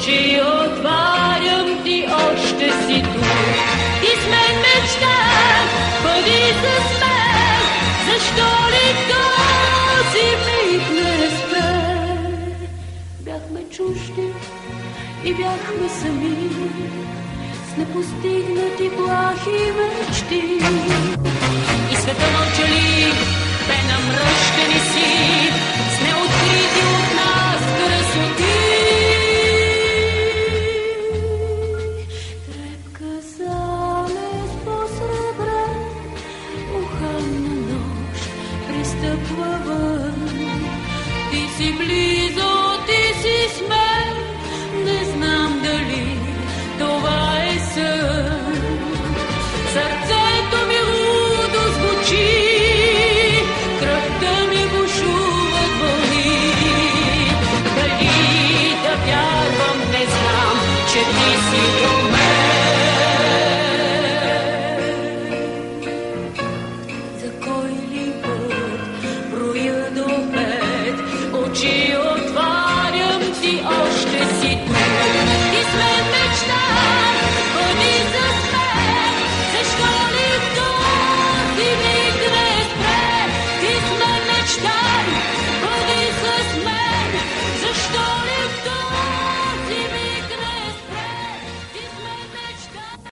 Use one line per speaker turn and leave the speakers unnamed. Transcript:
очи отварям, ти още си тук. Ти с мен мечтах, бъди с мен, защо ли този миг не спе? Бяхме чужди и бяхме сами, с непостигнати плахи мечти. И света мълчалив бе намръщен и сив, с неоткрити от нас красоти. Трепка залез посребрен, уханна нощ пристъпва вън. Ти си близо, ти си с мен, не знам дали това е сън. Сърцето ми лудо звучи, кръвта ми бушува от вълни. Дали да вярвам, не знам, че ти си до мен.